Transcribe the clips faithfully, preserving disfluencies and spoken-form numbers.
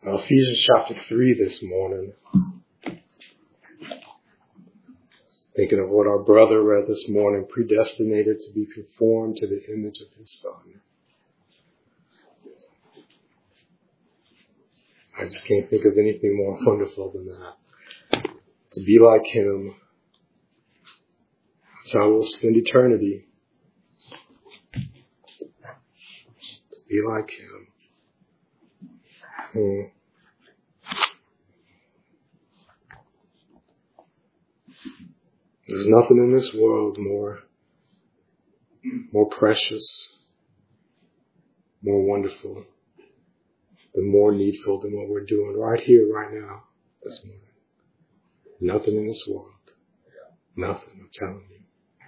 Uh, Ephesians chapter three this morning. Thinking of what our brother read this morning, predestinated to be conformed to the image of his Son. I just can't think of anything more wonderful than that. To be like him. So I will spend eternity. To be like him. Hmm. There's nothing in this world more, more precious, more wonderful, and more needful than what we're doing right here, right now, this morning. Nothing in this world. Nothing, I'm telling you.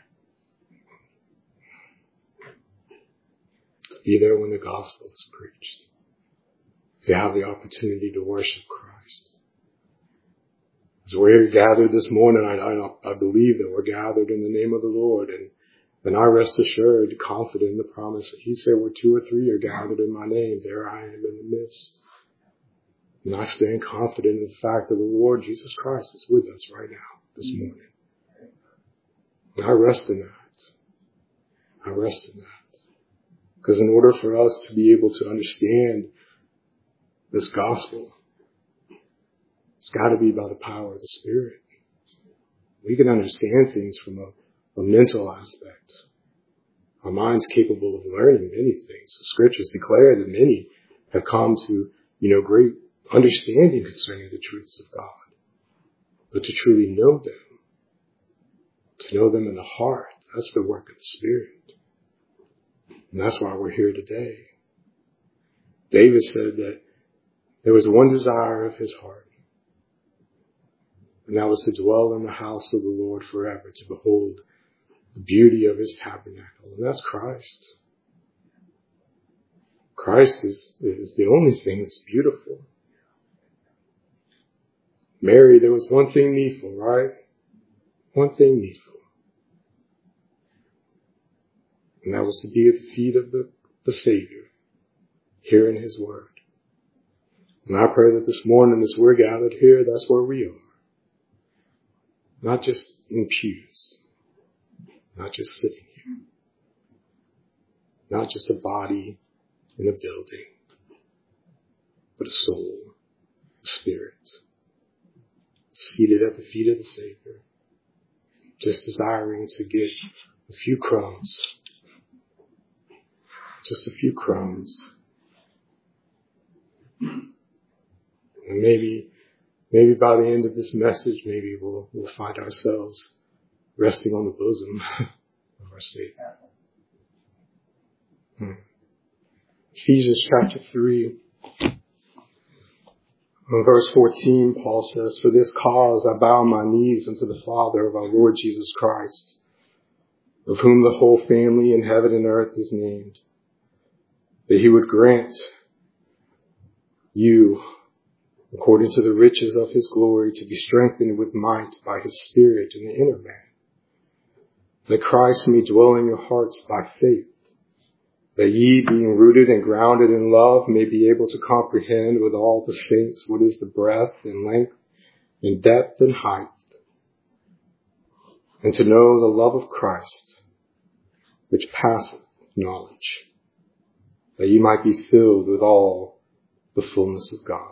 To be there when the gospel is preached. To have the opportunity to worship Christ. As we're here gathered this morning, I, I, I believe that we're gathered in the name of the Lord, and, and I rest assured, confident in the promise that he said where two or three are gathered in my name, there I am in the midst. And I stand confident in the fact that the Lord Jesus Christ is with us right now, this morning. And I rest in that. I rest in that. Because in order for us to be able to understand this gospel, it's got to be by the power of the Spirit. We can understand things from a, a mental aspect. Our mind's capable of learning many things. The scriptures declare that many have come to, you know, great understanding concerning the truths of God. But to truly know them, to know them in the heart, that's the work of the Spirit. And that's why we're here today. David said that there was one desire of his heart, and that was to dwell in the house of the Lord forever, to behold the beauty of his tabernacle. And that's Christ. Christ is, is the only thing that's beautiful. Mary, there was one thing needful, right? One thing needful. And that was to be at the feet of the, the Savior, hearing his word. And I pray that this morning, as we're gathered here, that's where we are. Not just in pews. Not just sitting here. Not just a body in a building. But a soul, a spirit. Seated at the feet of the Savior. Just desiring to get a few crumbs. Just a few crumbs. And maybe Maybe by the end of this message, maybe we'll, we'll find ourselves resting on the bosom of our Savior. Hmm. Ephesians chapter three, verse fourteen, Paul says, "For this cause I bow my knees unto the Father of our Lord Jesus Christ, of whom the whole family in heaven and earth is named, that he would grant you, according to the riches of his glory, to be strengthened with might by his Spirit in the inner man, that Christ may dwell in your hearts by faith, that ye, being rooted and grounded in love, may be able to comprehend with all the saints what is the breadth and length and depth and height, and to know the love of Christ, which passeth knowledge, that ye might be filled with all the fullness of God."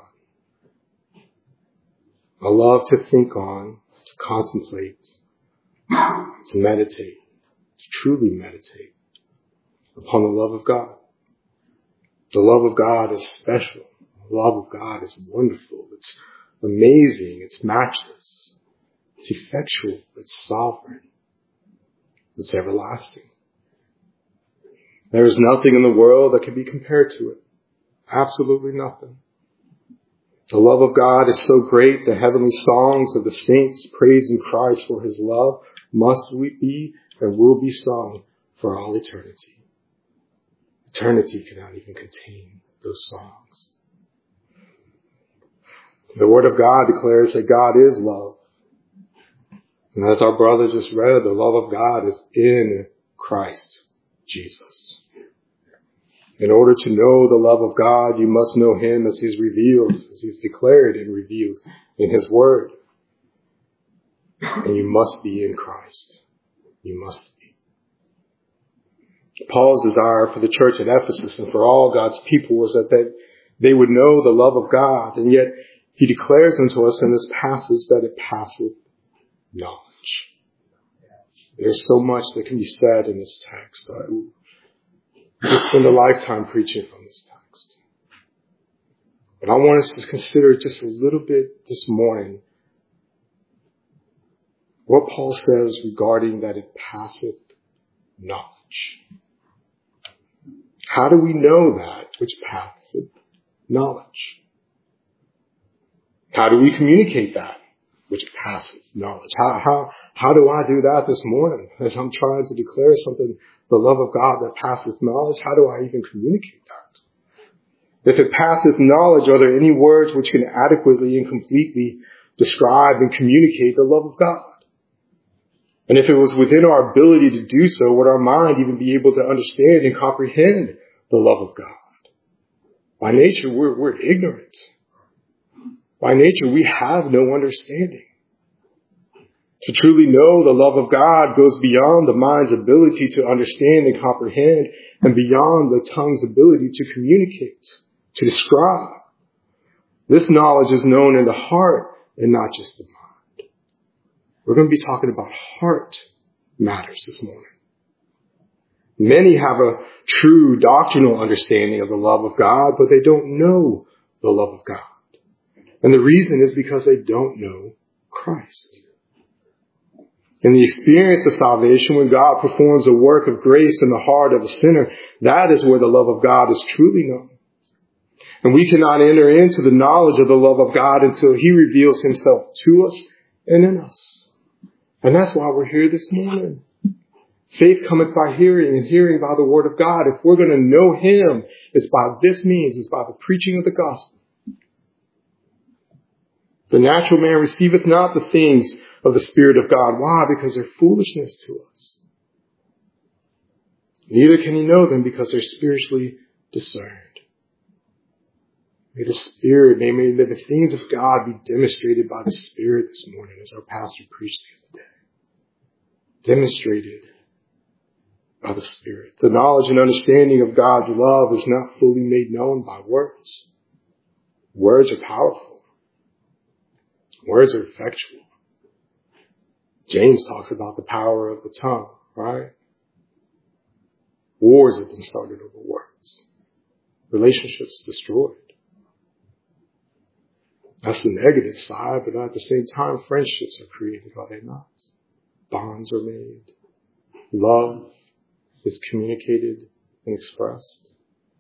I love to think on, to contemplate, to meditate, to truly meditate upon the love of God. The love of God is special. The love of God is wonderful. It's amazing. It's matchless. It's effectual. It's sovereign. It's everlasting. There is nothing in the world that can be compared to it. Absolutely nothing. The love of God is so great, the heavenly songs of the saints praising Christ for his love must be and will be sung for all eternity. Eternity cannot even contain those songs. The Word of God declares that God is love. And as our brother just read, the love of God is in Christ Jesus. In order to know the love of God, you must know him as he's revealed, as he's declared and revealed in his word. And you must be in Christ. You must be. Paul's desire for the church at Ephesus and for all God's people was that they, they would know the love of God. And yet he declares unto us in this passage that it passeth knowledge. There's so much that can be said in this text. I could spend a lifetime preaching from this text. But I want us to consider just a little bit this morning what Paul says regarding that it passeth knowledge. How do we know that which passeth knowledge? How do we communicate that which passeth knowledge? How, how, how do I do that this morning as I'm trying to declare something, the love of God that passeth knowledge? How do I even communicate that? If it passeth knowledge, are there any words which can adequately and completely describe and communicate the love of God? And if it was within our ability to do so, would our mind even be able to understand and comprehend the love of God? By nature, we're, we're ignorant. By nature, we have no understanding. To truly know the love of God goes beyond the mind's ability to understand and comprehend, and beyond the tongue's ability to communicate, to describe. This knowledge is known in the heart and not just the mind. We're going to be talking about heart matters this morning. Many have a true doctrinal understanding of the love of God, but they don't know the love of God. And the reason is because they don't know Christ. In the experience of salvation, when God performs a work of grace in the heart of the sinner, that is where the love of God is truly known. And we cannot enter into the knowledge of the love of God until he reveals himself to us and in us. And that's why we're here this morning. Faith cometh by hearing, and hearing by the word of God. If we're going to know him, it's by this means. It's by the preaching of the gospel. The natural man receiveth not the things of the Spirit of God. Why? Because they're foolishness to us. Neither can he know them because they're spiritually discerned. May the Spirit, may, may the things of God be demonstrated by the Spirit this morning, as our pastor preached the other day. Demonstrated by the Spirit. The knowledge and understanding of God's love is not fully made known by words. Words are powerful. Words are effectual. James talks about the power of the tongue, right? Wars have been started over words. Relationships destroyed. That's the negative side, but at the same time, friendships are created, are they not? Bonds are made. Love is communicated and expressed.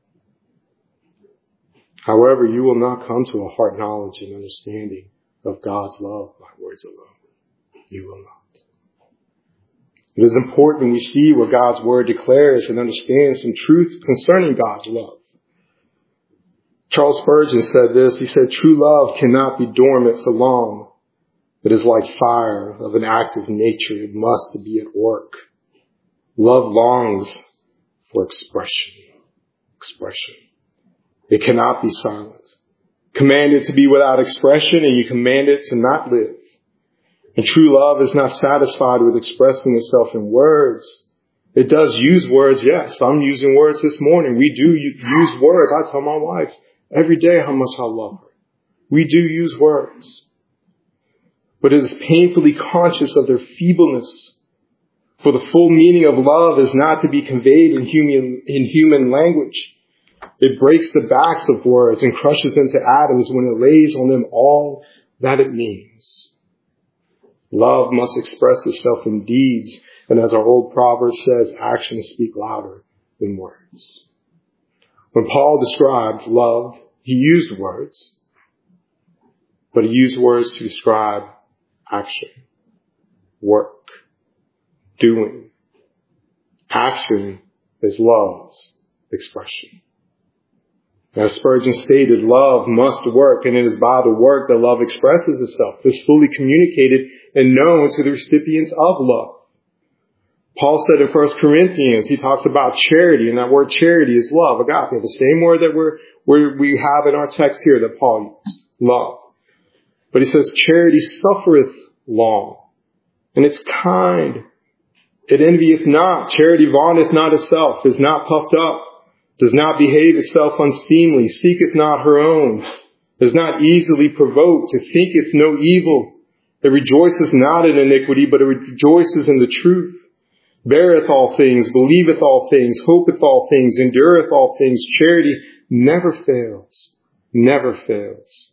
However, you will not come to a heart knowledge and understanding of God's love by words alone. You will not. It is important we see what God's word declares and understand some truth concerning God's love. Charles Spurgeon said this. He said, true love cannot be dormant for long. It is like fire of an active nature. It must be at work. Love longs for expression. Expression. It cannot be silent. Command it to be without expression, and you command it to not live. And true love is not satisfied with expressing itself in words. It does use words, yes. I'm using words this morning. We do use words. I tell my wife every day how much I love her. We do use words. But it is painfully conscious of their feebleness. For the full meaning of love is not to be conveyed in human, in human language. It breaks the backs of words and crushes them to atoms when it lays on them all that it means. Love must express itself in deeds. And as our old proverb says, actions speak louder than words. When Paul described love, he used words, but he used words to describe action, work, doing. Action is love's expression. As Spurgeon stated, love must work, and it is by the work that love expresses itself. This fully communicated and known to the recipients of love. Paul said in First Corinthians, he talks about charity, and that word charity is love, agape, the same word that we're, we're, we have in our text here that Paul used, love. But he says, charity suffereth long, and it's kind. It envieth not. Charity vaunteth not itself, is not puffed up, does not behave itself unseemly, seeketh not her own, is not easily provoked, it thinketh no evil. It rejoiceth not in iniquity, but it rejoices in the truth. Beareth all things, believeth all things, hopeth all things, endureth all things. Charity never fails, never fails.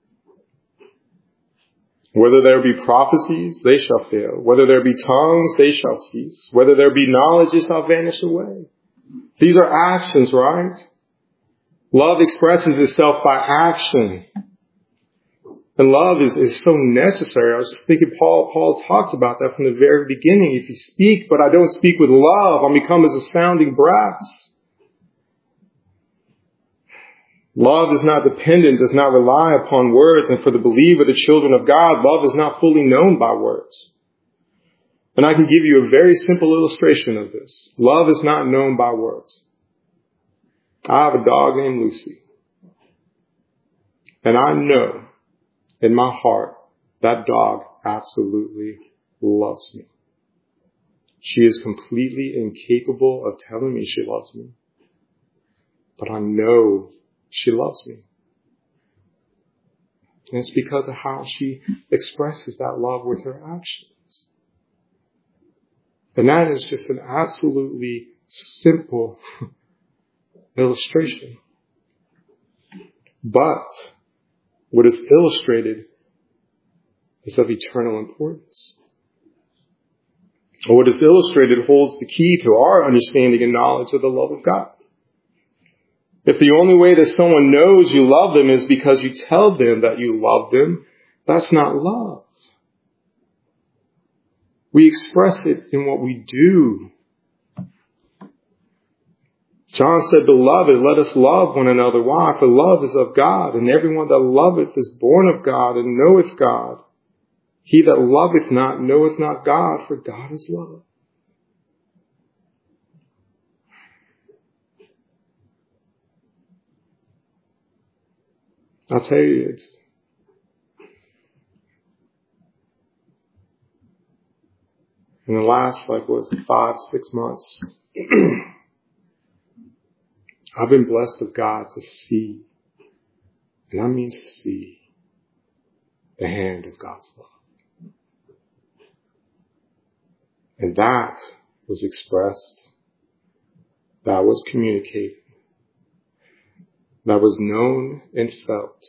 Whether there be prophecies, they shall fail. Whether there be tongues, they shall cease. Whether there be knowledge, it shall vanish away. These are actions, right? Love expresses itself by action. And love is, is so necessary. I was just thinking Paul, Paul talks about that from the very beginning. If you speak, but I don't speak with love, I'll become as a sounding brass. Love is not dependent, does not rely upon words. And for the believer, the children of God, love is not fully known by words. And I can give you a very simple illustration of this. Love is not known by words. I have a dog named Lucy. And I know in my heart, that dog absolutely loves me. She is completely incapable of telling me she loves me. But I know she loves me. And it's because of how she expresses that love with her actions. And that is just an absolutely simple illustration. But what is illustrated is of eternal importance. Or what is illustrated holds the key to our understanding and knowledge of the love of God. If the only way that someone knows you love them is because you tell them that you love them, that's not love. We express it in what we do. John said, Beloved, let us love one another. Why? For love is of God, and everyone that loveth is born of God and knoweth God. He that loveth not knoweth not God, for God is love. I'll tell you, it's in the last, like, what was it, five, six months, I've been blessed of God to see, and I mean to see, the hand of God's love. And that was expressed, that was communicated, that was known and felt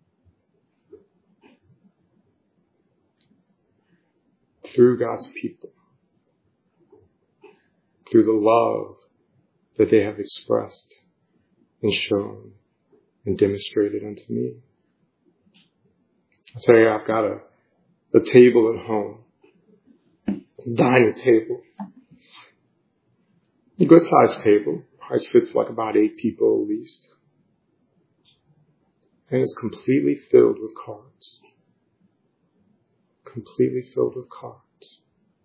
through God's people, through the love that they have expressed and shown and demonstrated unto me. I tell you, I've got a, a table at home, a dining table, a good sized table. Probably fits like about eight people at least. And it's completely filled with cards. Completely filled with cards.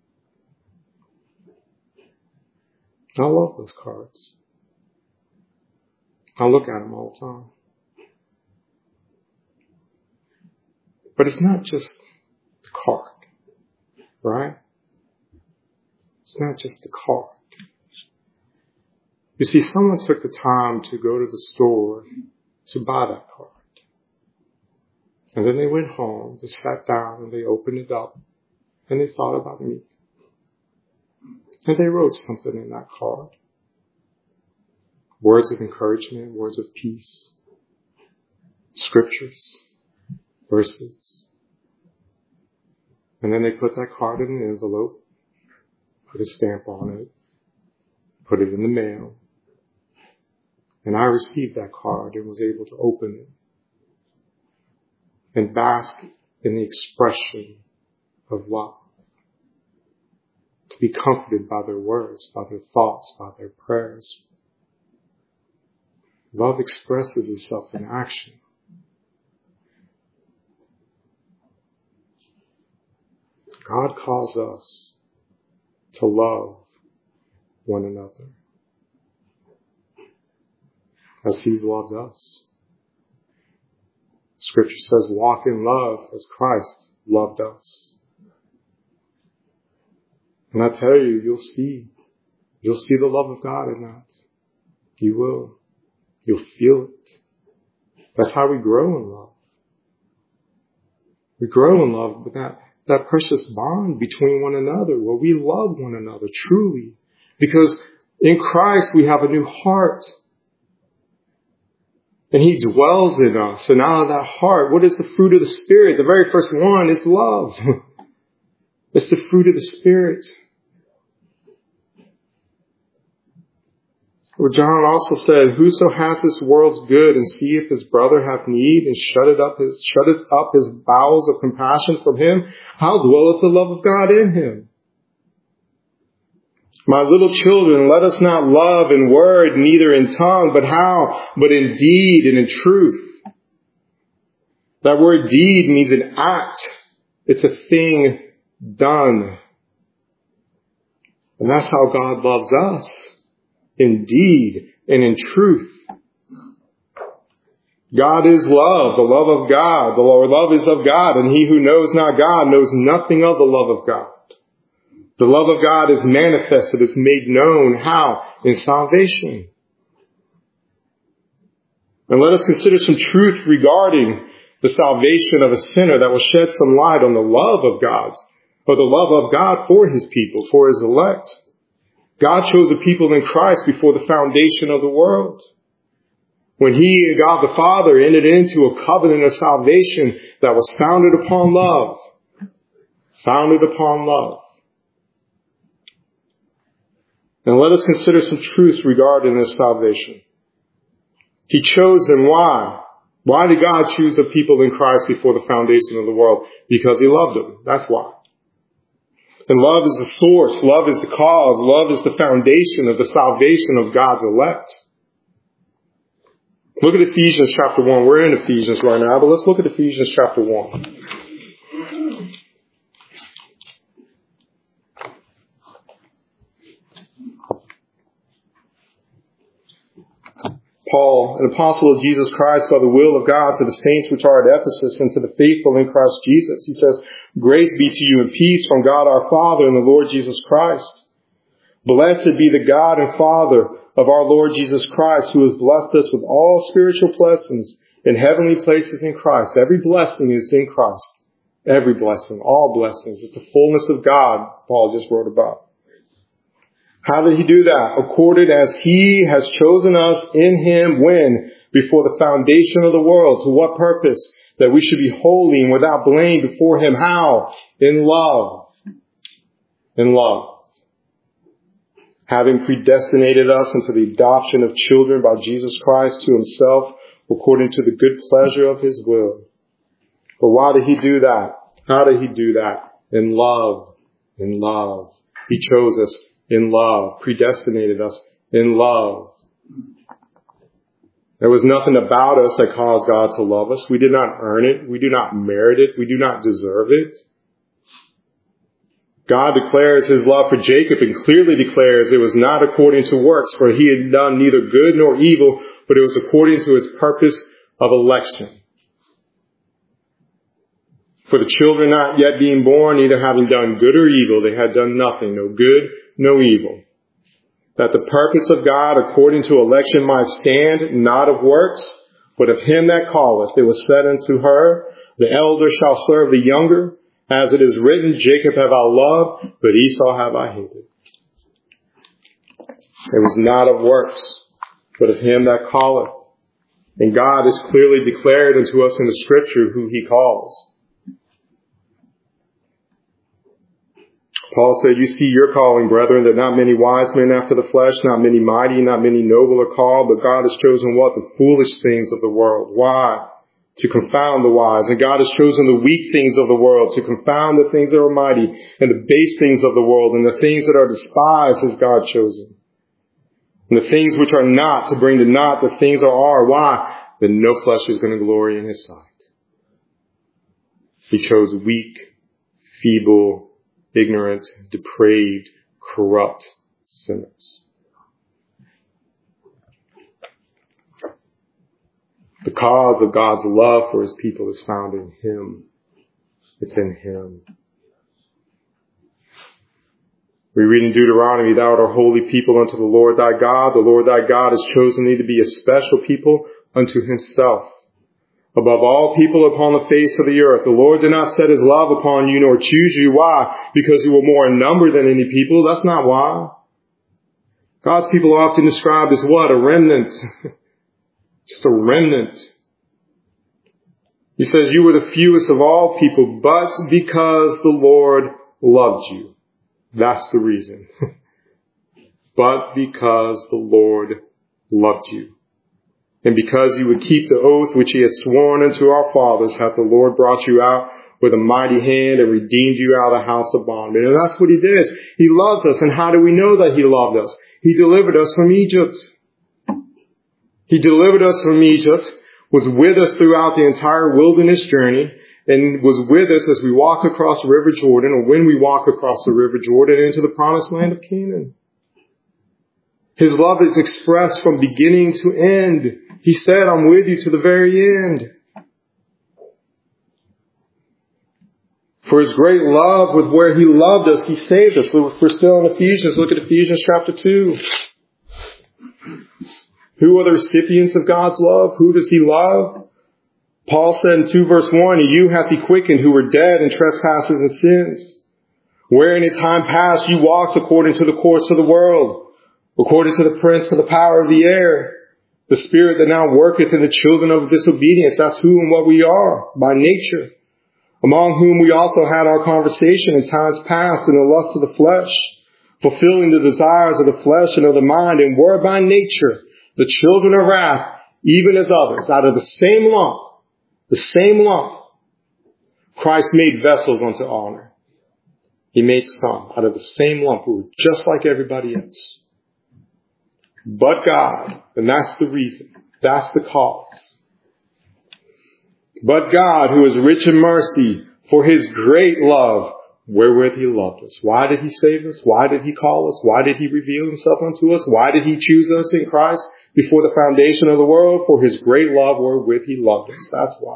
I love those cards. I look at them all the time. But it's not just the card, right? It's not just the card. You see, someone took the time to go to the store to buy that card. And then they went home, they sat down and they opened it up and they thought about me. And they wrote something in that card. Words of encouragement, words of peace, scriptures, verses. And then they put that card in an envelope, put a stamp on it, put it in the mail. And I received that card and was able to open it and bask in the expression of love. To be comforted by their words, by their thoughts, by their prayers. Love expresses itself in action. God calls us to love one another as He's loved us. Scripture says, walk in love as Christ loved us. And I tell you, you'll see. You'll see the love of God in that. You will. You'll feel it. That's how we grow in love. We grow in love with that, that precious bond between one another, where we love one another truly. Because in Christ we have a new heart. And He dwells in us. And out of that heart, what is the fruit of the Spirit? The very first one is love. It's the fruit of the Spirit. Where John also said, whoso has this world's good and seeth his brother have need and shutteth up his, shutteth up his bowels of compassion from him, how dwelleth the love of God in him? My little children, let us not love in word, neither in tongue, but how? But in deed and in truth. That word deed means an act. It's a thing done. And that's how God loves us. In deed and in truth. God is love, the love of God. The love is of God, and he who knows not God knows nothing of the love of God. The love of God is manifested, it's made known. How? In salvation. And let us consider some truth regarding the salvation of a sinner that will shed some light on the love of God, or the love of God for His people, for His elect. God chose a people in Christ before the foundation of the world. When He, God the Father, entered into a covenant of salvation that was founded upon love. Founded upon love. And let us consider some truths regarding this salvation. He chose them. Why? Why did God choose a people in Christ before the foundation of the world? Because He loved them. That's why. And love is the source. Love is the cause. Love is the foundation of the salvation of God's elect. Look at Ephesians chapter one. We're in Ephesians right now, but let's look at Ephesians chapter one. Paul, an apostle of Jesus Christ by the will of God, to the saints which are at Ephesus and to the faithful in Christ Jesus. He says, grace be to you and peace from God our Father and the Lord Jesus Christ. Blessed be the God and Father of our Lord Jesus Christ, who has blessed us with all spiritual blessings in heavenly places in Christ. Every blessing is in Christ. Every blessing, all blessings. It's the fullness of God Paul just wrote about. How did He do that? According as He has chosen us in Him when? Before the foundation of the world. To what purpose? That we should be holy and without blame before Him. How? In love. In love. Having predestinated us into the adoption of children by Jesus Christ to Himself, according to the good pleasure of His will. But why did He do that? How did He do that? In love. In love. He chose us in love. Predestinated us in love. There was nothing about us that caused God to love us. We did not earn it. We do not merit it. We do not deserve it. God declares His love for Jacob and clearly declares it was not according to works, for he had done neither good nor evil, but it was according to His purpose of election. For the children not yet being born, neither having done good or evil, they had done nothing, no good, no evil. That the purpose of God according to election might stand, not of works, but of Him that calleth. It was said unto her, the elder shall serve the younger. As it is written, Jacob have I loved, but Esau have I hated. It was not of works, but of Him that calleth. And God has clearly declared unto us in the Scripture who He calls. Paul said, you see your calling, brethren, that not many wise men after the flesh, not many mighty, not many noble are called, but God has chosen what? The foolish things of the world. Why? To confound the wise. And God has chosen the weak things of the world to confound the things that are mighty, and the base things of the world, and the things that are despised has God chosen. And the things which are not to bring to naught the things that are. Why? That no flesh is going to glory in His sight. He chose weak, feeble, ignorant, depraved, corrupt, sinners. The cause of God's love for his people is found in him. It's in him. We read in Deuteronomy, thou art a holy people unto the Lord thy God. The Lord thy God has chosen thee to be a special people unto himself. Above all people upon the face of the earth, the Lord did not set his love upon you nor choose you. Why? Because you were more in number than any people. That's not why. God's people are often described as what? A remnant. Just a remnant. He says you were the fewest of all people, but because the Lord loved you. That's the reason. But because the Lord loved you. And because you would keep the oath which he had sworn unto our fathers, hath the Lord brought you out with a mighty hand and redeemed you out of the house of bondmen. And that's what he did. He loves us. And how do we know that he loved us? He delivered us from Egypt. He delivered us from Egypt, was with us throughout the entire wilderness journey, and was with us as we walked across the River Jordan, or when we walk across the River Jordan into the promised land of Canaan. His love is expressed from beginning to end. He said, I'm with you to the very end. For his great love with where he loved us, he saved us. If we're still in Ephesians, look at Ephesians chapter two. Who are the recipients of God's love? Who does he love? Paul said in two verse one, you hath he quickened who were dead in trespasses and sins, wherein in time past you walked according to the course of the world, according to the prince of the power of the air, the spirit that now worketh in the children of disobedience. That's who and what we are by nature, among whom we also had our conversation in times past in the lust of the flesh, fulfilling the desires of the flesh and of the mind, and were by nature the children of wrath, even as others. Out of the same lump, the same lump, Christ made vessels unto honor. He made some out of the same lump who were just like everybody else. But God, and that's the reason, that's the cause. But God, who is rich in mercy, for his great love, wherewith he loved us. Why did he save us? Why did he call us? Why did he reveal himself unto us? Why did he choose us in Christ before the foundation of the world? For his great love wherewith he loved us. That's why.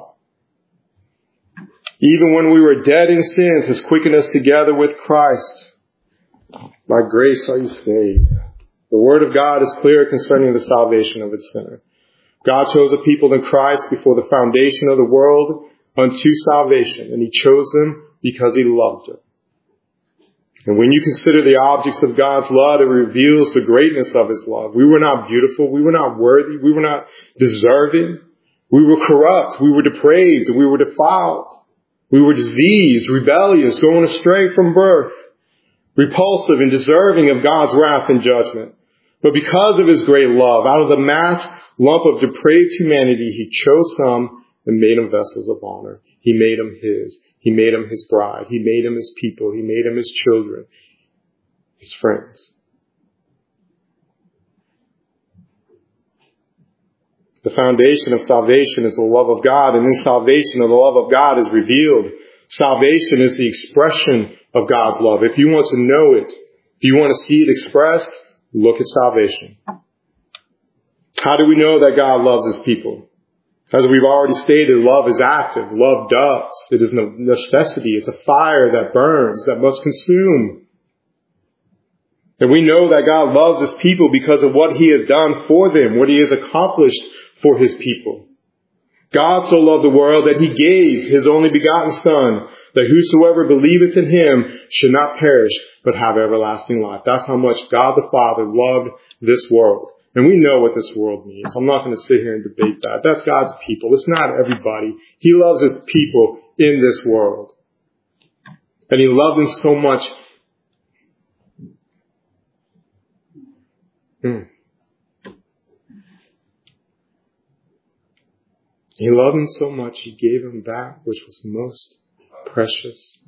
Even when we were dead in sins, has quickened us together with Christ. By grace are you saved. The word of God is clear concerning the salvation of its sinner. God chose a people in Christ before the foundation of the world unto salvation, and he chose them because he loved them. And when you consider the objects of God's love, it reveals the greatness of his love. We were not beautiful. We were not worthy. We were not deserving. We were corrupt. We were depraved. We were defiled. We were diseased, rebellious, going astray from birth, repulsive and deserving of God's wrath and judgment. But because of his great love, out of the mass lump of depraved humanity, he chose some and made them vessels of honor. He made them his. He made them his bride. He made them his people. He made them his children, his friends. The foundation of salvation is the love of God, and in salvation, the love of God is revealed. Salvation is the expression of God's love. If you want to know it, if you want to see it expressed, look at salvation. How do we know that God loves his people? As we've already stated, love is active. Love does. It is no necessity. It's a fire that burns, that must consume. And we know that God loves his people because of what he has done for them, what he has accomplished for his people. God so loved the world that he gave his only begotten Son, that whosoever believeth in him should not perish, but have everlasting life. That's how much God the Father loved this world. And we know what this world means. I'm not going to sit here and debate that. That's God's people. It's not everybody. He loves his people in this world. And he loved them so much. Hmm. He loved them so much, he gave them that which was most precious.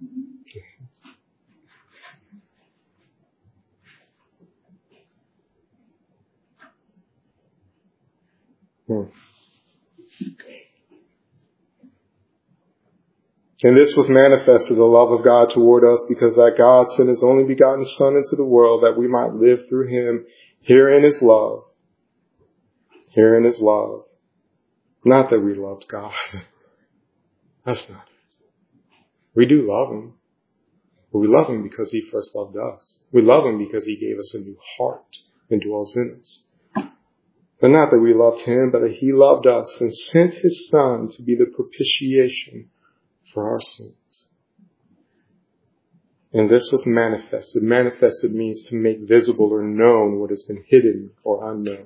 Hmm. And this was manifested, the love of God toward us, because that God sent his only begotten Son into the world that we might live through him. Herein is love. Herein is love. Not that we loved God. That's not it. We do love him. But we love him because he first loved us. We love him because he gave us a new heart and dwells in us. But not that we loved him, but that he loved us and sent his Son to be the propitiation for our sins. And this was manifested. Manifested means to make visible or known what has been hidden or unknown.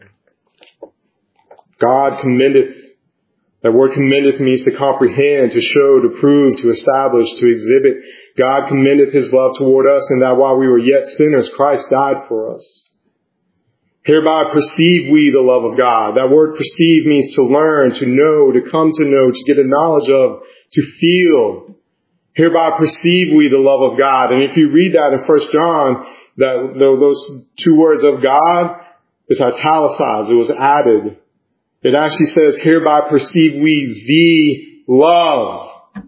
God commendeth. That word commendeth means to comprehend, to show, to prove, to establish, to exhibit. God commendeth his love toward us, and that while we were yet sinners, Christ died for us. Hereby perceive we the love of God. That word perceive means to learn, to know, to come to know, to get a knowledge of, to feel. Hereby perceive we the love of God. And if you read that in First John, that those two words of God is italicized. It was added. It actually says, hereby perceive we the love.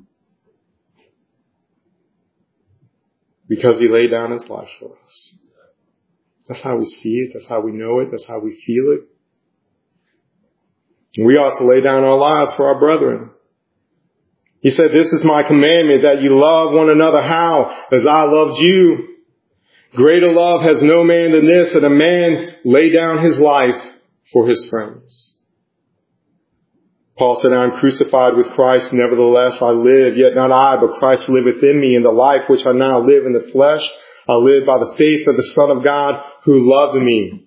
Because he laid down his life for us. That's how we see it. That's how we know it. That's how we feel it. And we ought to lay down our lives for our brethren. He said, this is my commandment, that you love one another. How? As I loved you. Greater love has no man than this, that a man lay down his life for his friends. Paul said, I am crucified with Christ, nevertheless I live, yet not I, but Christ liveth in me. In the life which I now live in the flesh, I live by the faith of the Son of God, who loved me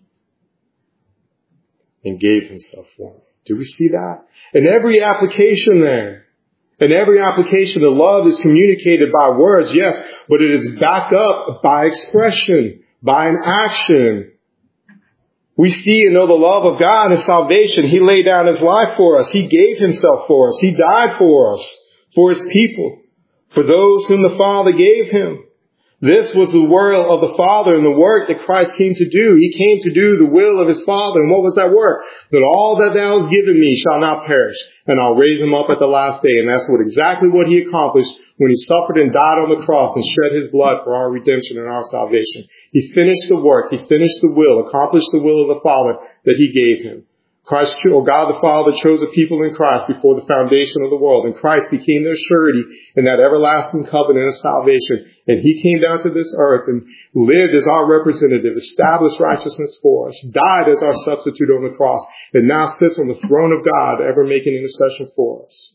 and gave himself for me. Do we see that? In every application there, in every application, the love is communicated by words, yes, but it is backed up by expression, by an action. We see and know the love of God and salvation. He laid down his life for us. He gave himself for us. He died for us, for his people, for those whom the Father gave him. This was the will of the Father and the work that Christ came to do. He came to do the will of his Father. And what was that work? That all that thou hast given me shall not perish, and I'll raise him up at the last day. And that's what exactly what he accomplished when he suffered and died on the cross and shed his blood for our redemption and our salvation. He finished the work. He finished the will, accomplished the will of the Father that he gave him. Christ, or God the Father, chose a people in Christ before the foundation of the world, and Christ became their surety in that everlasting covenant of salvation. And he came down to this earth and lived as our representative, established righteousness for us, died as our substitute on the cross, and now sits on the throne of God, ever making intercession for us.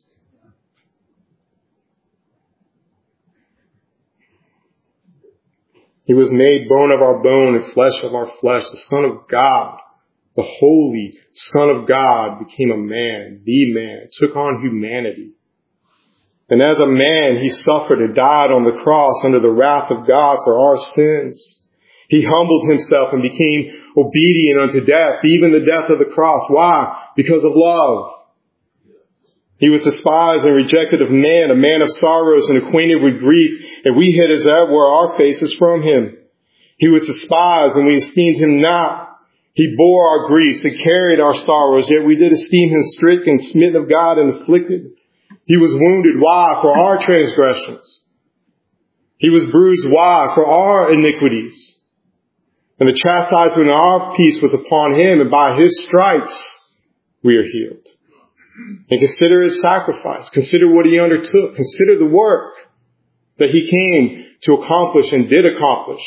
He was made bone of our bone and flesh of our flesh, the Son of God. The holy Son of God became a man, the man, took on humanity. And as a man, he suffered and died on the cross under the wrath of God for our sins. He humbled himself and became obedient unto death, even the death of the cross. Why? Because of love. He was despised and rejected of man, a man of sorrows and acquainted with grief, and we hid as ever our faces from him. He was despised and we esteemed him not. He bore our griefs and carried our sorrows, yet we did esteem him stricken, smitten of God, and afflicted. He was wounded. Why? For our transgressions. He was bruised. Why? For our iniquities. And the chastisement of our peace was upon him, and by his stripes we are healed. And consider his sacrifice. Consider what he undertook. Consider the work that he came to accomplish and did accomplish.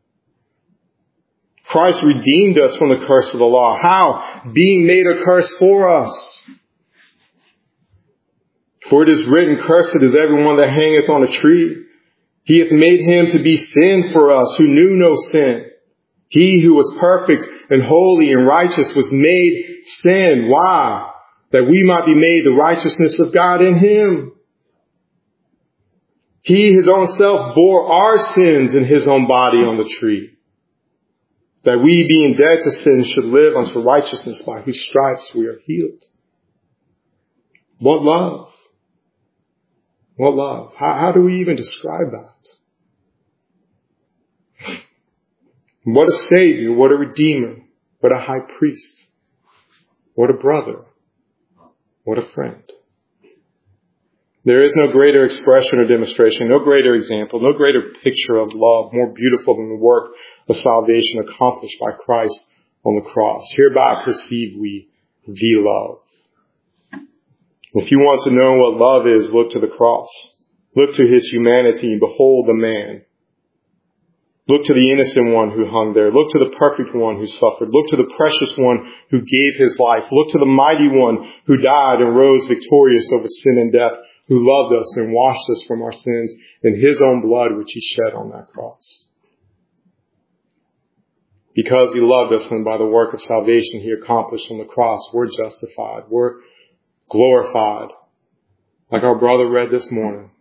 Christ redeemed us from the curse of the law. How? Being made a curse for us. For it is written, cursed is everyone that hangeth on a tree. He hath made him to be sin for us, who knew no sin. He who was perfect and holy and righteous was made sin. Why? That we might be made the righteousness of God in him. He, his own self, bore our sins in his own body on the tree, that we, being dead to sin, should live unto righteousness, by whose stripes we are healed. What love? What love? How, how do we even describe that? What a Savior, what a Redeemer, what a High Priest, what a brother, what a friend. There is no greater expression or demonstration, no greater example, no greater picture of love more beautiful than the work of salvation accomplished by Christ on the cross. Hereby perceive we the love. If you want to know what love is, look to the cross. Look to his humanity and behold the man. Look to the innocent one who hung there. Look to the perfect one who suffered. Look to the precious one who gave his life. Look to the mighty one who died and rose victorious over sin and death, who loved us and washed us from our sins in his own blood, which he shed on that cross. Because he loved us and by the work of salvation he accomplished on the cross, we're justified. We're glorified. Like our brother read this morning.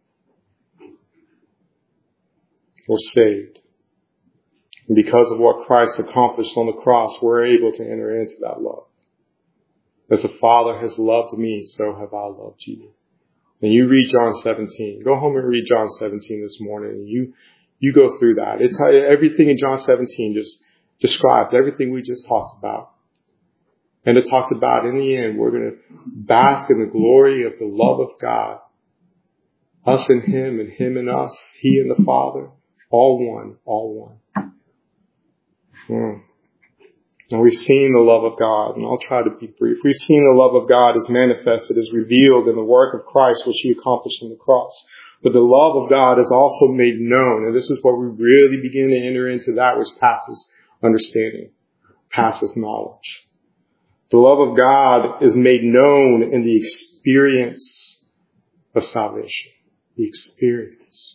We're saved. And because of what Christ accomplished on the cross, we're able to enter into that love. As the Father has loved me, so have I loved you. And you read John seventeen. Go home and read John seventeen this morning. And you, you go through that. It's everything in John seventeen just describes everything we just talked about. And it talks about in the end, we're going to bask in the glory of the love of God. Us and him and him and us. He and the Father. All one. All one. Mm. Now we've seen the love of God, and I'll try to be brief. We've seen the love of God as manifested, as revealed in the work of Christ, which he accomplished on the cross. But the love of God is also made known, and this is where we really begin to enter into that which passes understanding, passes knowledge. The love of God is made known in the experience of salvation. The experience.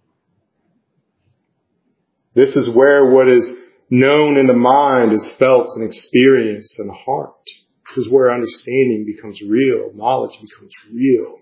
This is where what is known in the mind is felt and experienced in the heart. This is where understanding becomes real. Knowledge becomes real.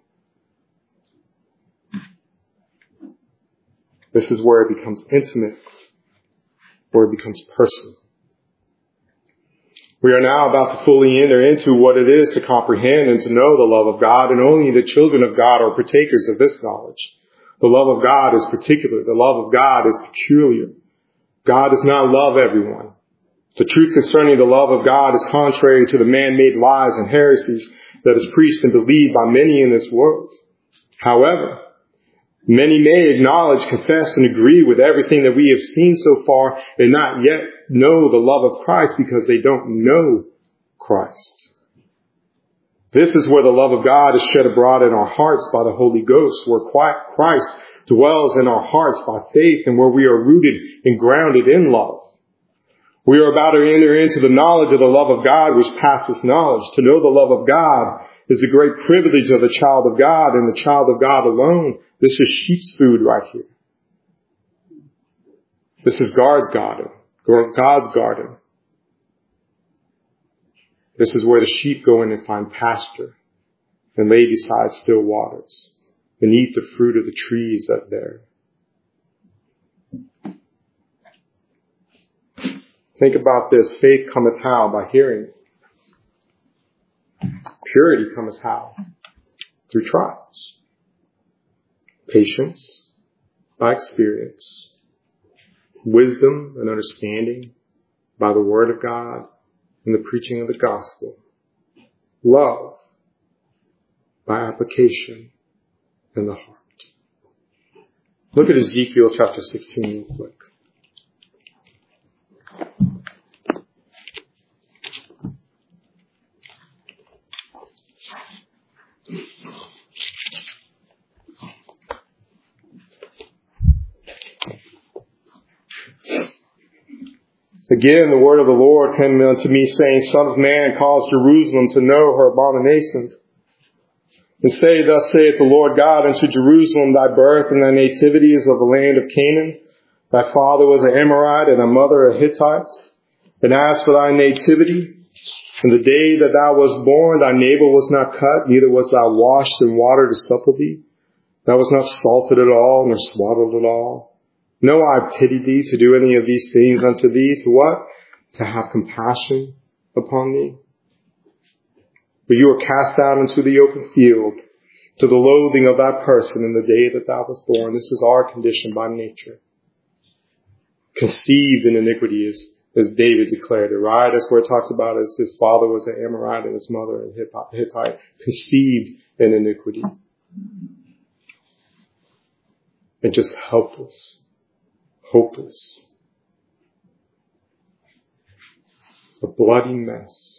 This is where it becomes intimate, where it becomes personal. We are now about to fully enter into what it is to comprehend and to know the love of God, and only the children of God are partakers of this knowledge. The love of God is particular. The love of God is peculiar. God does not love everyone. The truth concerning the love of God is contrary to the man-made lies and heresies that is preached and believed by many in this world. However, many may acknowledge, confess, and agree with everything that we have seen so far and not yet know the love of Christ because they don't know Christ. This is where the love of God is shed abroad in our hearts by the Holy Ghost, where Christ dwells in our hearts by faith and where we are rooted and grounded in love. We are about to enter into the knowledge of the love of God which passes knowledge. To know the love of God is a great privilege of the child of God and the child of God alone. This is sheep's food right here. This is God's garden. God's garden. This is where the sheep go in and find pasture and lay beside still waters and eat the fruit of the trees up there. Think about this. Faith cometh how? By hearing. Purity cometh how? Through trials. Patience by experience. Wisdom and understanding by the word of God and the preaching of the gospel. Love by application in the heart. Look at Ezekiel chapter sixteen real quick. Again, the word of the Lord came unto me, saying, Son of man, cause Jerusalem to know her abominations. And say, Thus saith the Lord God unto Jerusalem, Thy birth and thy nativity is of the land of Canaan. Thy father was an Amorite, and thy mother a Hittite. And as for thy nativity, in the day that thou wast born, thy navel was not cut, neither was thou washed in water to supple thee. Thou wast not salted at all, nor swaddled at all. No, I pity thee to do any of these things unto thee. To what? To have compassion upon thee. But you were cast out into the open field, to the loathing of that person in the day that thou wast born. This is our condition by nature. Conceived in iniquity, as, as David declared it, right? That's where it talks about as his father was an Amorite and his mother a Hittite. Conceived in iniquity. and just helpless, hopeless. A bloody mess.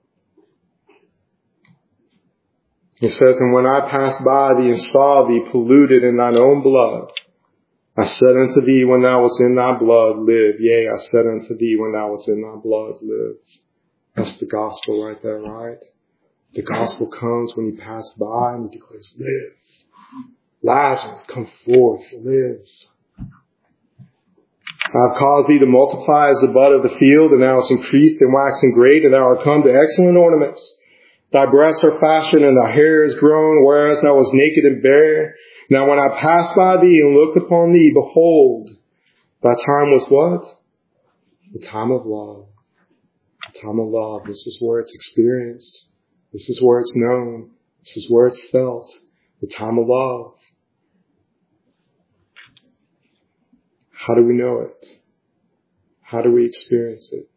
He says, and when I passed by thee and saw thee polluted in thine own blood, I said unto thee when thou wast in thy blood, live. Yea, I said unto thee when thou wast in thy blood, live. That's the gospel right there, right? The gospel comes when you pass by and he declares, live. Lazarus, come forth, live. I have caused thee to multiply as the bud of the field, and thou hast increased and waxen great, and thou art come to excellent ornaments. Thy breasts are fashioned, and thy hair is grown, whereas thou wast naked and bare. Now when I passed by thee and looked upon thee, behold, thy time was what? The time of love. The time of love. This is where it's experienced. This is where it's known. This is where it's felt. The time of love. How do we know it? How do we experience it?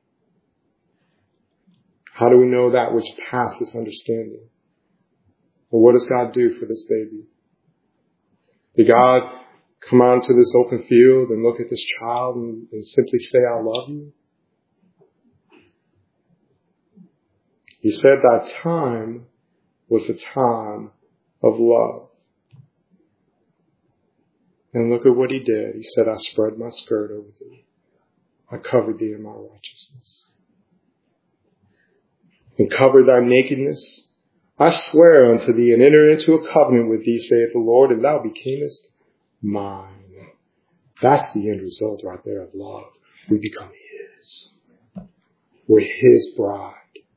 How do we know that which passes understanding? Well, what does God do for this baby? Did God come onto this open field and look at this child and, and simply say, I love you? He said that time was a time of love. And look at what he did. He said, I spread my skirt over thee. I covered thee in my righteousness. And covered thy nakedness. I swear unto thee and enter into a covenant with thee, saith the Lord, and thou becamest mine. That's the end result right there of love. We become his. We're his bride.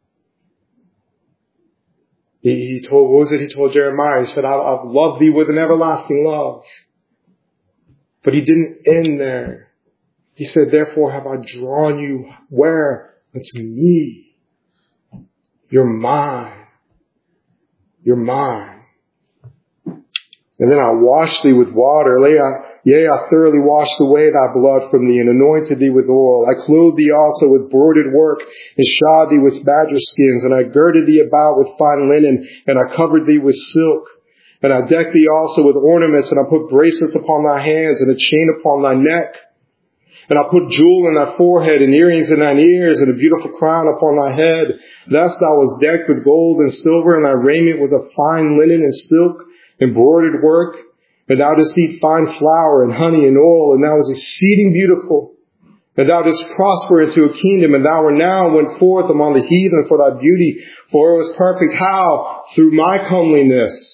He, he told, what was it he told Jeremiah? He said, I, I've loved thee with an everlasting love. But he didn't end there. He said, therefore have I drawn you where? Unto me. You're mine. You're mine. And then I washed thee with water. Yea, I thoroughly washed away thy blood from thee and anointed thee with oil. I clothed thee also with broidered work and shod thee with badger skins. And I girded thee about with fine linen and I covered thee with silk. And I decked thee also with ornaments, and I put bracelets upon thy hands, and a chain upon thy neck. And I put jewel in thy forehead, and earrings in thine ears, and a beautiful crown upon thy head. Thus thou wast decked with gold and silver, and thy raiment was of fine linen and silk, embroidered work. And thou didst eat fine flour and honey and oil, and thou wast exceeding beautiful. And thou didst prosper into a kingdom, and thou renown went forth among the heathen for thy beauty, for it was perfect. How? Through my comeliness,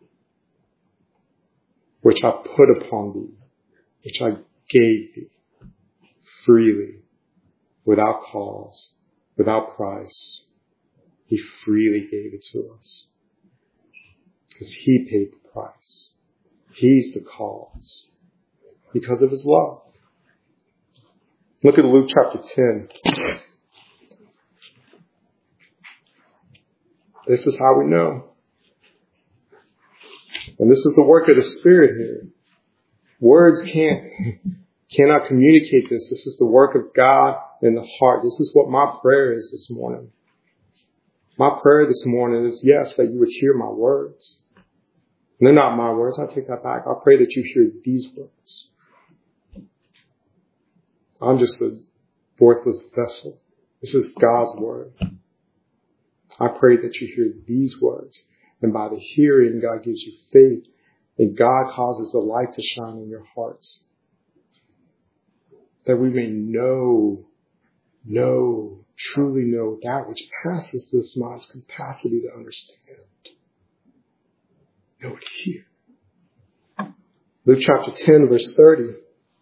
which I put upon thee, which I gave thee freely, without cause, without price. He freely gave it to us. Because he paid the price. He's the cause. Because of his love. Look at Luke chapter ten. This is how we know. And this is the work of the Spirit here. Words can't, cannot communicate this. This is the work of God in the heart. This is what my prayer is this morning. My prayer this morning is, yes, that you would hear my words. And they're not my words. I take that back. I pray that you hear these words. I'm just a worthless vessel. This is God's word. I pray that you hear these words. And by the hearing, God gives you faith. And God causes the light to shine in your hearts. That we may know, know, truly know that which passes this mind's capacity to understand. Know it here. Luke chapter ten, verse thirty.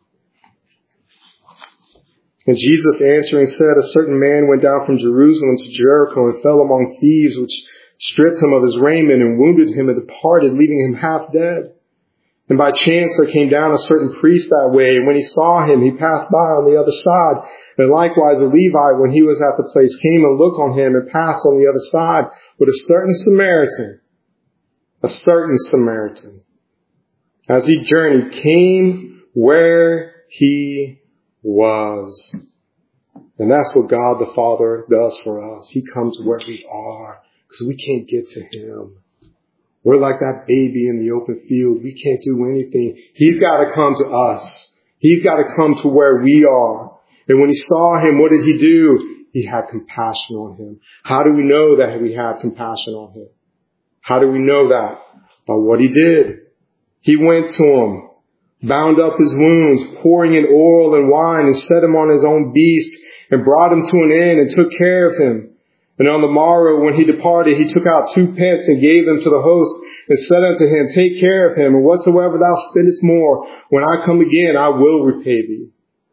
And Jesus answering said, a certain man went down from Jerusalem to Jericho and fell among thieves, which stripped him of his raiment and wounded him and departed, leaving him half dead. And by chance there came down a certain priest that way, and when he saw him, he passed by on the other side. And likewise a Levite, when he was at the place, came and looked on him and passed on the other side. But a certain Samaritan, a certain Samaritan, as he journeyed, came where he was. And that's what God the Father does for us. He comes where we are because we can't get to him. We're like that baby in the open field. We can't do anything. He's got to come to us. He's got to come to where we are. And when he saw him, what did he do? He had compassion on him. How do we know that we have compassion on him? How do we know that? By what he did. He went to him, bound up his wounds, pouring in oil and wine, and set him on his own beast, and brought him to an inn, and took care of him. And on the morrow, when he departed, he took out two pence and gave them to the host, and said unto him, Take care of him, and whatsoever thou spendest more, when I come again, I will repay thee.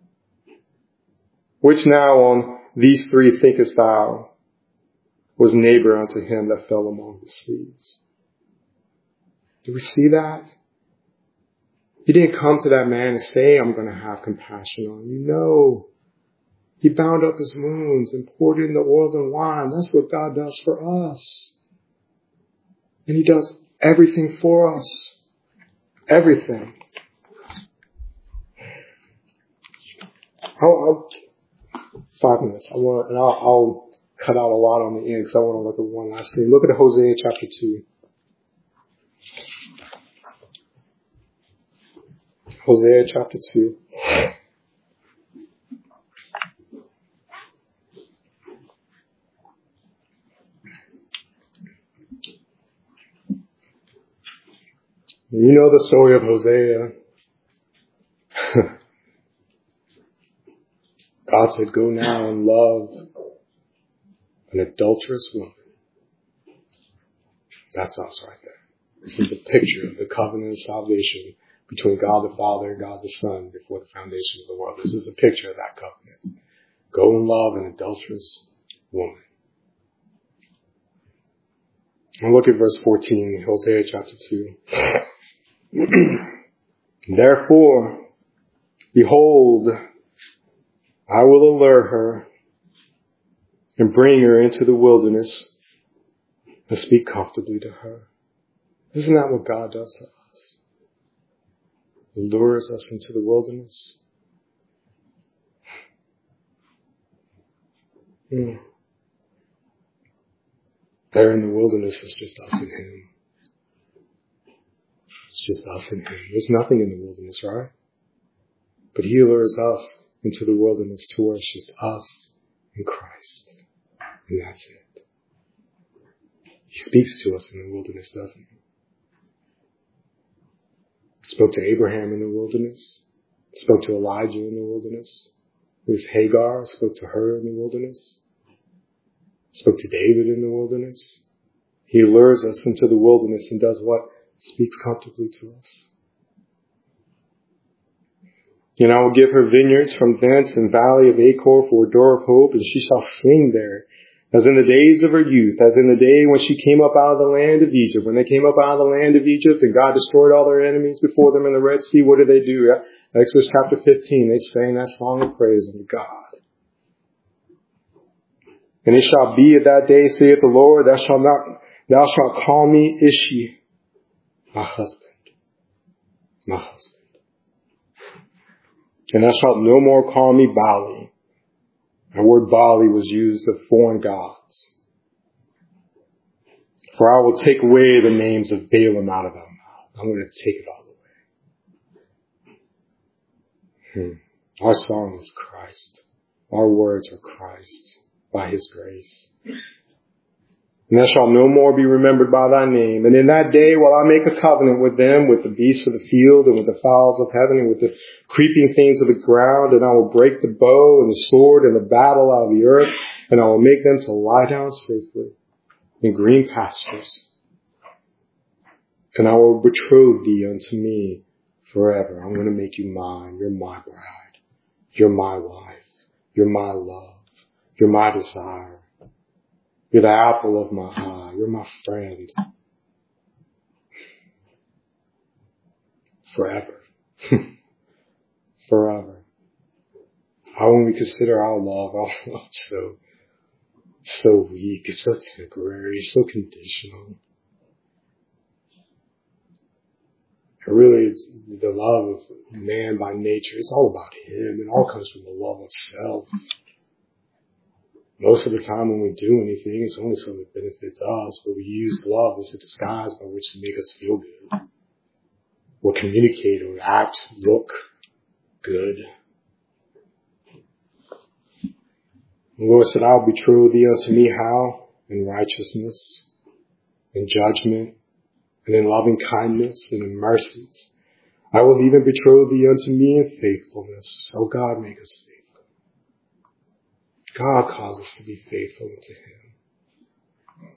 Which now on these three thinkest thou was neighbor unto him that fell among the sleeves? Do we see that? He didn't come to that man and say, I'm going to have compassion on you. No. He bound up his wounds and poured in the oil and wine. That's what God does for us. And he does everything for us. Everything. I'll, I'll, five minutes. I want, and I'll, I'll cut out a lot on the end because I want to look at one last thing. Look at Hosea chapter two. Hosea chapter two. You know the story of Hosea. God said, go now and love an adulterous woman. That's us right there. This is a picture of the covenant of salvation between God the Father and God the Son before the foundation of the world. This is a picture of that covenant. Go and love an adulterous woman. And look at verse fourteen, Hosea chapter two. Therefore, behold, I will allure her and bring her into the wilderness and speak comfortably to her. Isn't that what God does to us? He lures us into the wilderness. Hmm. There in the wilderness is just us and him. It's just us and him. There's nothing in the wilderness, right? But he lures us into the wilderness to where it's just us and Christ. And that's it. He speaks to us in the wilderness, doesn't he? Spoke to Abraham in the wilderness. Spoke to Elijah in the wilderness. It was Hagar. Spoke to her in the wilderness. Spoke to David in the wilderness. He lures us into the wilderness and does what? Speaks comfortably to us. And I will give her vineyards from thence and valley of Achor for a door of hope, and she shall sing there, as in the days of her youth, as in the day when she came up out of the land of Egypt. When they came up out of the land of Egypt and God destroyed all their enemies before them in the Red Sea, what did they do? Exodus chapter fifteen, they sang that song of praise unto God. And it shall be at that day, saith the Lord, thou shalt not, thou shalt call me Ishi, my husband, my husband. And thou shalt no more call me Baali. The word Baali was used of foreign gods. For I will take away the names of Baalim out of thy mouth. I'm going to take it all away. Hmm. Our song is Christ. Our words are Christ by his grace. And thou shalt no more be remembered by thy name. And in that day will I make a covenant with them, with the beasts of the field, and with the fowls of heaven, and with the creeping things of the ground. And I will break the bow and the sword and the battle out of the earth. And I will make them to lie down safely in green pastures. And I will betroth thee unto me forever. I'm going to make you mine. You're my bride. You're my wife. You're my love. You're my desire. You're the apple of my eye. You're my friend. Forever. Forever. How when we consider our love, our love so, so weak, it's so temporary, it's so conditional. It really is the love of man by nature. It's all about him. It all comes from the love of self. Most of the time when we do anything, it's only so that it benefits us, but we use love as a disguise by which to make us feel good, or communicate, or act, look good. The Lord said, I'll betroth thee unto me how? In righteousness, in judgment, and in loving kindness, and in mercies. I will even betroth thee unto me in faithfulness. Oh God, make us faithful. God calls us to be faithful unto Him.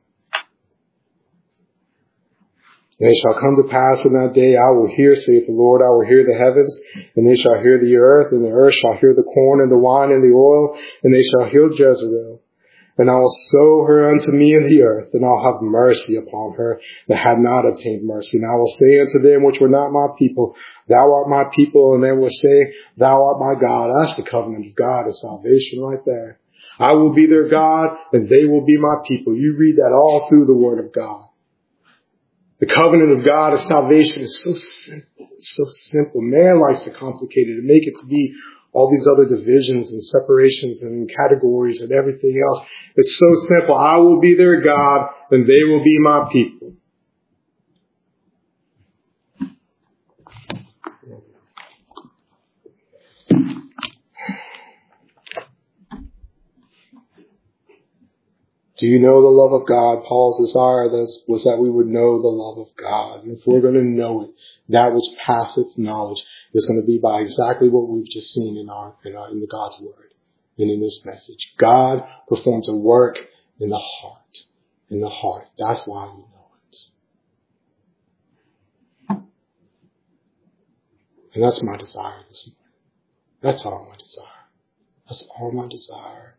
And it shall come to pass in that day, I will hear, saith the Lord, I will hear the heavens, and they shall hear the earth, and the earth shall hear the corn and the wine and the oil, and they shall hear Jezreel. And I will sow her unto me in the earth, and I'll have mercy upon her that had not obtained mercy. And I will say unto them which were not my people, Thou art my people, and they will say, Thou art my God. That's the covenant of God of salvation right there. I will be their God, and they will be my people. You read that all through the Word of God. The covenant of God of salvation is so simple. It's so simple. Man likes to complicate it and make it to be all these other divisions and separations and categories and everything else. It's so simple. I will be their God, and they will be my people. Do you know the love of God? Paul's desire was that we would know the love of God. And if we're going to know it, that which passeth knowledge is going to be by exactly what we've just seen in our, in our, in the God's Word and in this message. God performs a work in the heart. In the heart. That's why we know it. And that's my desire this morning. That's all my desire. That's all my desire.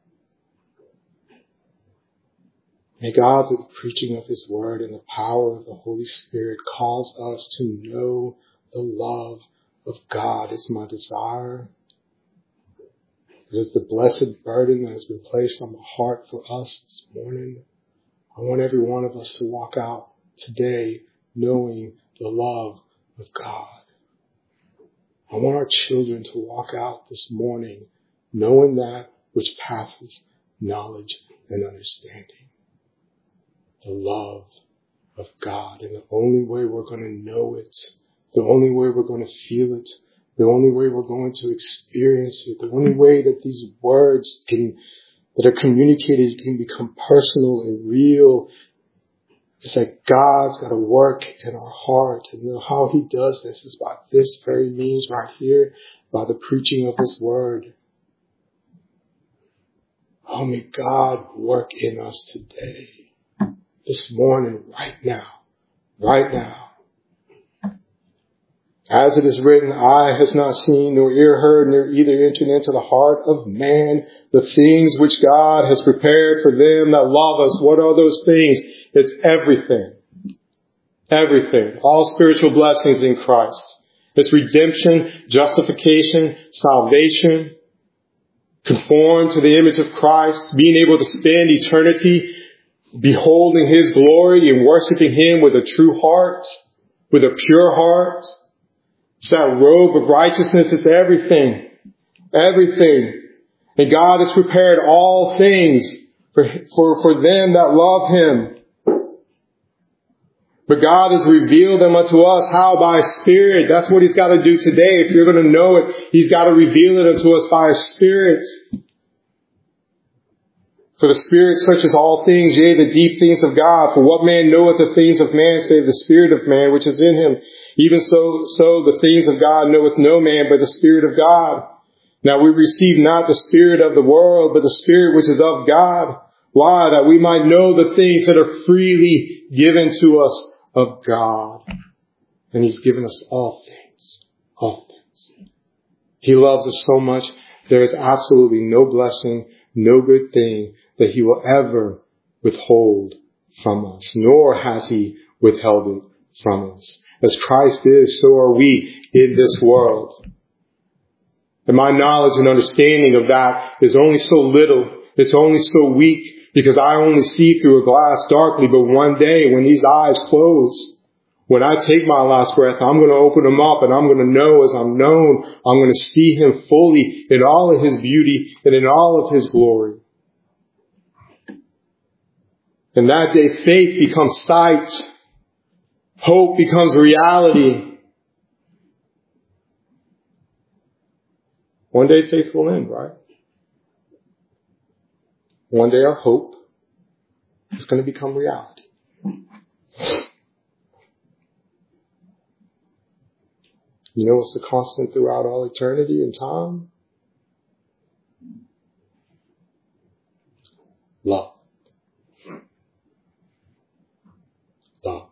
May God, through the preaching of His Word and the power of the Holy Spirit, cause us to know the love of God. Is my desire. It is the blessed burden that has been placed on my heart for us this morning. I want every one of us to walk out today knowing the love of God. I want our children to walk out this morning knowing that which passes knowledge and understanding. The love of God. And the only way we're going to know it, the only way we're going to feel it, the only way we're going to experience it, the only way that these words can, that are communicated can become personal and real, is that God's got to work in our heart. And how He does this is by this very means right here, by the preaching of His Word. Oh, may God work in us today. This morning, right now, right now. As it is written, eye has not seen, nor ear heard, nor either entered into the heart of man the things which God has prepared for them that love us. What are those things? It's everything. Everything. All spiritual blessings in Christ. It's redemption, justification, salvation, conform to the image of Christ, being able to spend eternity beholding His glory and worshiping Him with a true heart, with a pure heart. It's that robe of righteousness. It's everything. Everything. And God has prepared all things for, for, for them that love Him. But God has revealed them unto us. How? By His Spirit. That's what He's got to do today. If you're going to know it, He's got to reveal it unto us by His Spirit. For the Spirit searches all things, yea, the deep things of God. For what man knoweth the things of man, save the Spirit of man which is in him? Even so, so the things of God knoweth no man, but the Spirit of God. Now we receive not the spirit of the world, but the Spirit which is of God. Why? That we might know the things that are freely given to us of God. And He's given us all things. All things. He loves us so much. There is absolutely no blessing, no good thing that He will ever withhold from us, nor has He withheld it from us. As Christ is, so are we in this world. And my knowledge and understanding of that is only so little. It's only so weak because I only see through a glass darkly. But one day when these eyes close, when I take my last breath, I'm going to open them up and I'm going to know as I'm known, I'm going to see Him fully in all of His beauty and in all of His glory. And that day faith becomes sight. Hope becomes reality. One day faith will end, right? One day our hope is going to become reality. You know what's the constant throughout all eternity and time? Love. Love.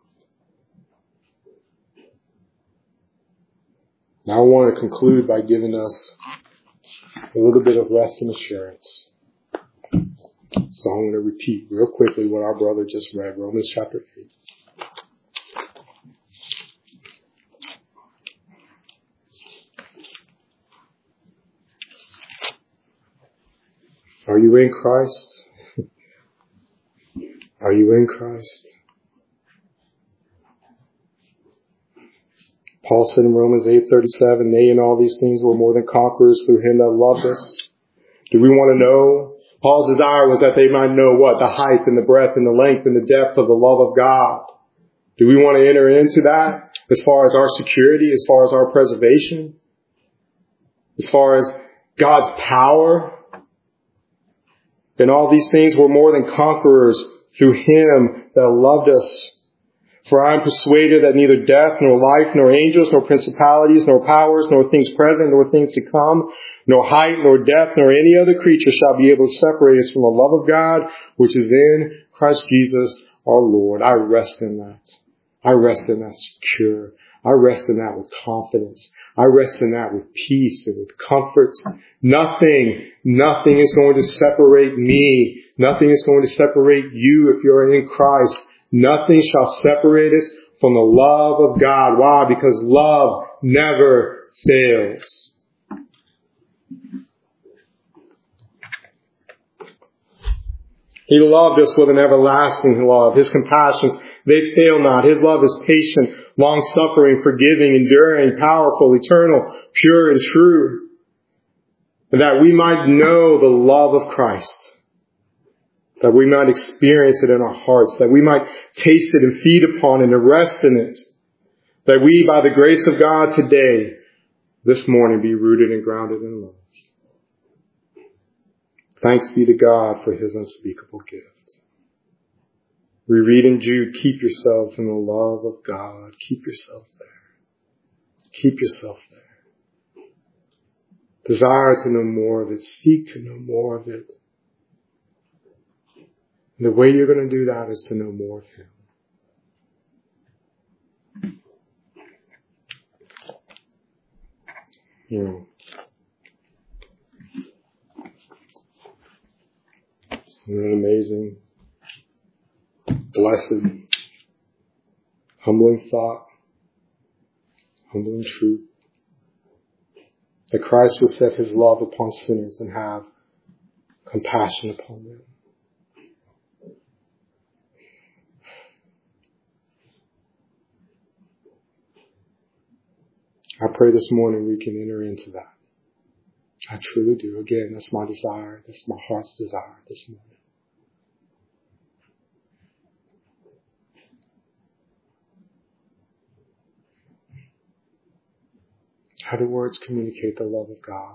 Now I want to conclude by giving us a little bit of rest and assurance. So I'm going to repeat real quickly what our brother just read, Romans chapter eight. Are you in Christ? Are you in Christ? Paul said in Romans eight thirty-seven, nay, in all these things we're more than conquerors through him that loved us. Do we want to know? Paul's desire was that they might know what? The height and the breadth and the length and the depth of the love of God. Do we want to enter into that as far as our security, as far as our preservation, as far as God's power? In all these things we're more than conquerors through him that loved us. For I am persuaded that neither death, nor life, nor angels, nor principalities, nor powers, nor things present, nor things to come, nor height, nor depth, nor any other creature shall be able to separate us from the love of God, which is in Christ Jesus our Lord. I rest in that. I rest in that secure. I rest in that with confidence. I rest in that with peace and with comfort. Nothing, nothing is going to separate me. Nothing is going to separate you if you're in Christ. Nothing shall separate us from the love of God. Why? Because love never fails. He loved us with an everlasting love. His compassions, they fail not. His love is patient, long-suffering, forgiving, enduring, powerful, eternal, pure, and true. And that we might know the love of Christ. That we might experience it in our hearts. That we might taste it and feed upon it and rest in it. That we, by the grace of God today, this morning, be rooted and grounded in love. Thanks be to God for his unspeakable gift. We read in Jude, keep yourselves in the love of God. Keep yourselves there. Keep yourself there. Desire to know more of it. Seek to know more of it. And the way you're going to do that is to know more of him. You know, isn't it amazing? Blessed, humbling thought, humbling truth, that Christ would set his love upon sinners and have compassion upon them. I pray this morning we can enter into that. I truly do. Again, that's my desire. That's my heart's desire this morning. How do words communicate the love of God?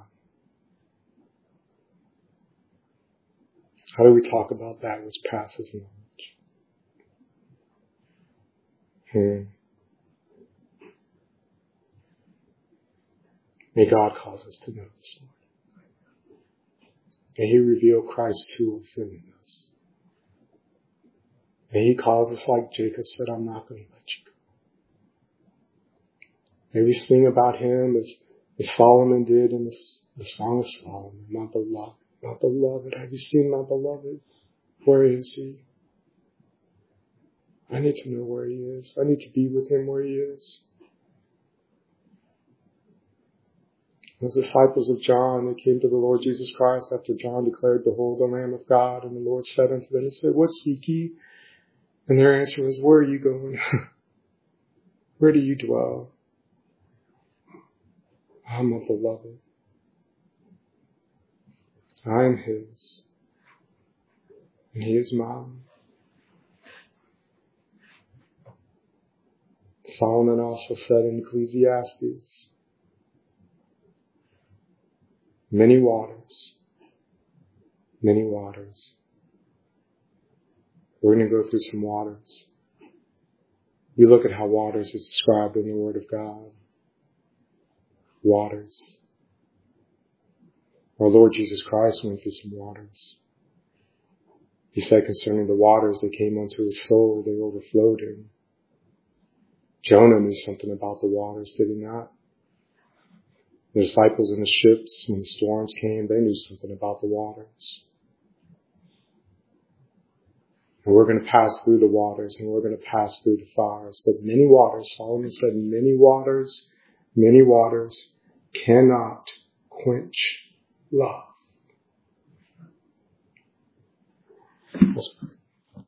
How do we talk about that which passes knowledge? Hmm. May God cause us to know this morning. May he reveal Christ to us in us. May he cause us, like Jacob said, I'm not going to let you go. May we sing about him as, as Solomon did in the, the Song of Solomon. My beloved, my beloved. Have you seen my beloved? Where is he? I need to know where he is. I need to be with him where he is. The disciples of John, they came to the Lord Jesus Christ after John declared, behold, the Lamb of God. And the Lord said unto them, he said, what seek ye? And their answer was, where are you going? Where do you dwell? I'm a beloved. I am his. And he is mine. Solomon also said in Ecclesiastes, many waters, many waters. We're going to go through some waters. You look at how waters is described in the Word of God. Waters. Our Lord Jesus Christ went through some waters. He said concerning the waters that came unto his soul, they overflowed him. Jonah knew something about the waters, did he not? The disciples in the ships, when the storms came, they knew something about the waters. And we're going to pass through the waters, and we're going to pass through the fires. But many waters, Solomon said, many waters, many waters cannot quench love. Let's pray.